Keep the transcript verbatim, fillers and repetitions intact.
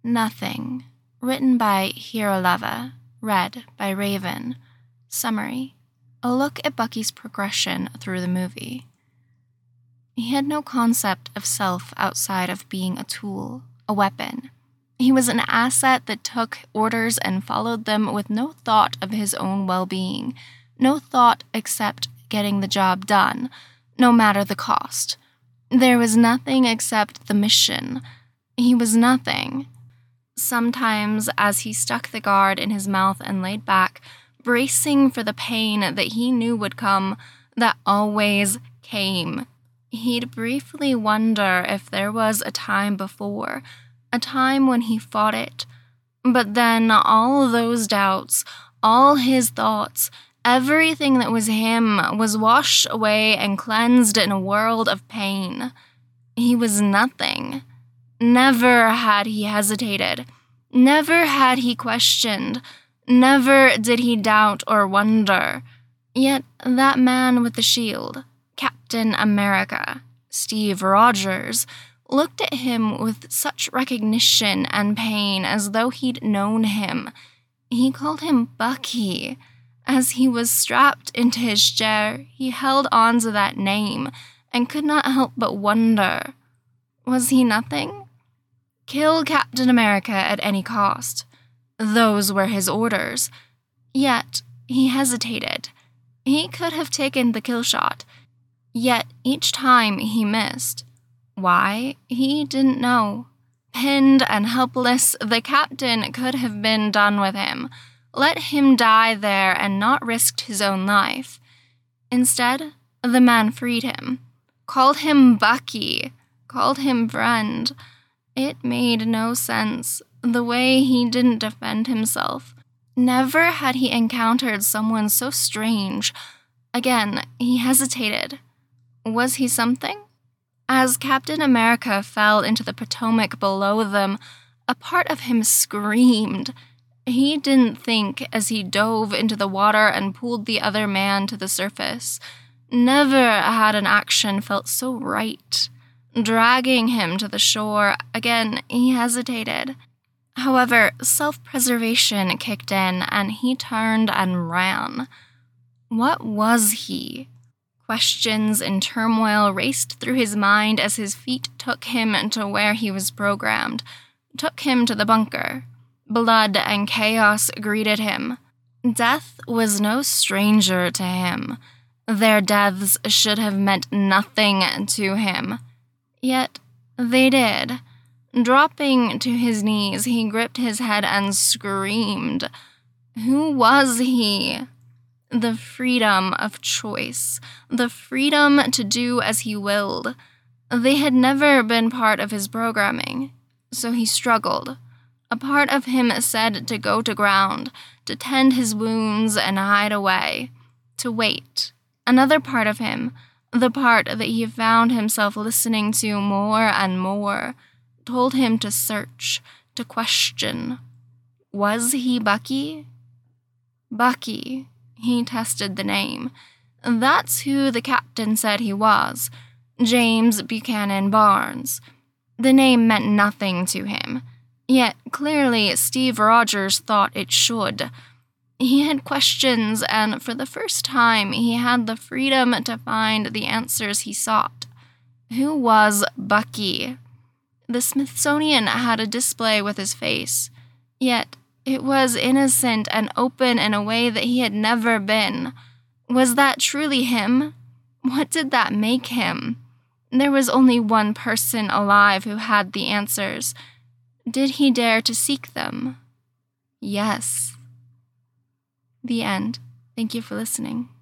Nothing. Written by Hiroleva. Read by Raven. Summary. A look at Bucky's progression through the movie. He had no concept of self outside of being a tool, a weapon. He was an asset that took orders and followed them with no thought of his own well-being, no thought except getting the job done, no matter the cost. There was nothing except the mission. He was nothing. Sometimes, as he stuck the guard in his mouth and laid back, bracing for the pain that he knew would come, that always came, he'd briefly wonder if there was a time before, a time when he fought it. But then all those doubts, all his thoughts, everything that was him was washed away and cleansed in a world of pain. He was nothing. Never had he hesitated. Never had he questioned. Never did he doubt or wonder. Yet that man with the shield, Captain America, Steve Rogers, looked at him with such recognition and pain as though he'd known him. He called him Bucky. As he was strapped into his chair, he held on to that name and could not help but wonder. Was he nothing? Kill Captain America at any cost. Those were his orders. Yet he hesitated. He could have taken the kill shot. Yet each time he missed. Why? He didn't know. Pinned and helpless, the captain could have been done with him. Let him die there and not risked his own life. Instead, the man freed him. Called him Bucky. Called him friend. It made no sense, the way he didn't defend himself. Never had he encountered someone so strange. Again, he hesitated. Was he something? As Captain America fell into the Potomac below them, a part of him screamed. He didn't think as he dove into the water and pulled the other man to the surface. Never had an action felt so right. Dragging him to the shore, again, he hesitated. However, self-preservation kicked in, and he turned and ran. What was he? Questions and turmoil raced through his mind as his feet took him to where he was programmed, took him to the bunker. Blood and chaos greeted him. Death was no stranger to him. Their deaths should have meant nothing to him. Yet they did. Dropping to his knees, he gripped his head and screamed. Who was he? The freedom of choice. The freedom to do as he willed. They had never been part of his programming, so he struggled. A part of him said to go to ground, to tend his wounds and hide away, to wait. Another part of him, the part that he found himself listening to more and more, told him to search, to question. Was he Bucky? Bucky. He tested the name. That's who the captain said he was. James Buchanan Barnes. The name meant nothing to him. Yet, clearly, Steve Rogers thought it should. He had questions, and for the first time, he had the freedom to find the answers he sought. Who was Bucky? The Smithsonian had a display with his face, yet it was innocent and open in a way that he had never been. Was that truly him? What did that make him? There was only one person alive who had the answers. Did he dare to seek them? Yes. The end. Thank you for listening.